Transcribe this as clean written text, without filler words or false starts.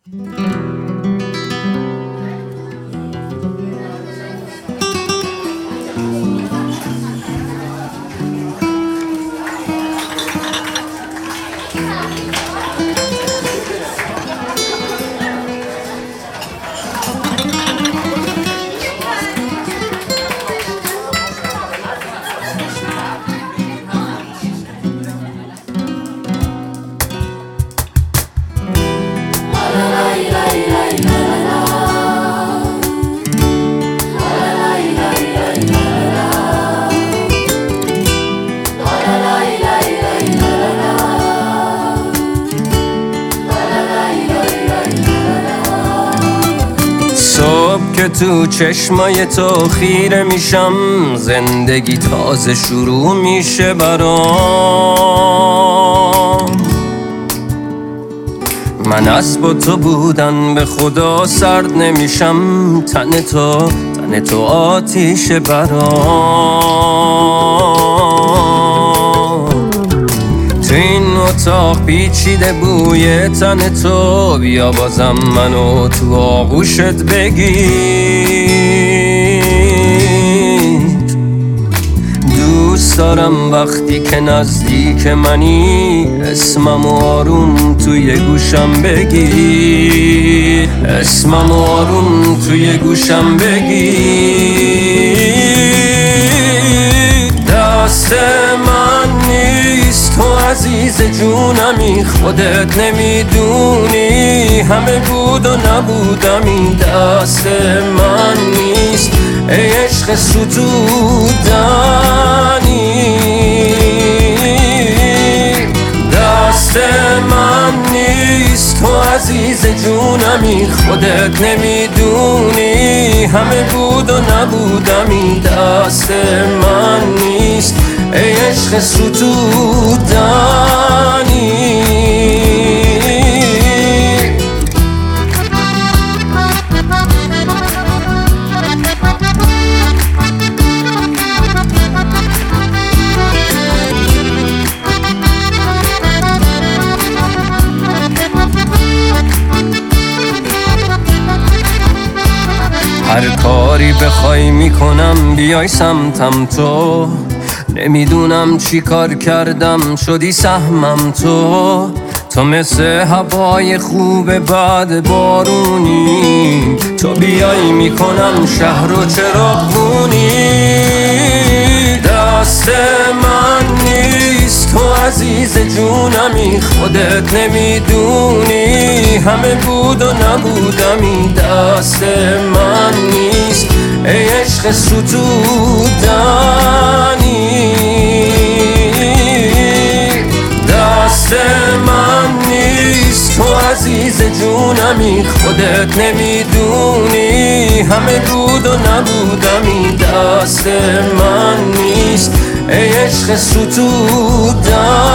که تو چشمای تو خیره میشم، زندگی تازه شروع میشه برام. من از با تو بودن به خدا سرد نمیشم، تن تو آتیش برام. تو این اتاق پیچیده بوی تن تو، بیا بازم منو تو آغوشت بگیر. دوست دارم وقتی که نزدیک منی، اسمم آروم توی گوشم بگی، اسمم آروم توی گوشم بگی. دست من نیست تو عزیز جونمی، خودت نمیدونی همه بود و نبودمی. دست من نیست ای عشق ستودنی، دست من نیست تو عزیز جونمی، خودت نمیدونی همه بود و نبودمی. دست من نیست ای عشق ستودنی. هر کاری بخوای میکنم بیای سمتم تو، نمیدونم چی کار کردم شدی سهمم تو. تو مثل هوای خوب بعد بارونی، تو بیای میکنم شهر و چراغونی. دست من نیست تو عزیز جونمی، خودت نمیدونی همه بود و نبودمی. دست من نیست ای عشق ستودنی، دست من نیست تو عزیز جونمی، خودت نمیدونی همه بود و نبودمی. دست من نیست ای عشق ستودنی.